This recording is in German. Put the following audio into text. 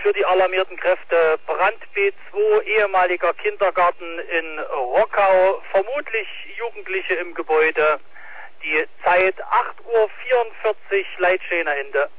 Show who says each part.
Speaker 1: für die alarmierten Kräfte. Brand B2, ehemaliger Kindergarten in Rockau, vermutlich Jugendliche im Gebäude. Die Zeit 8:44 Uhr, Leitschäne Ende.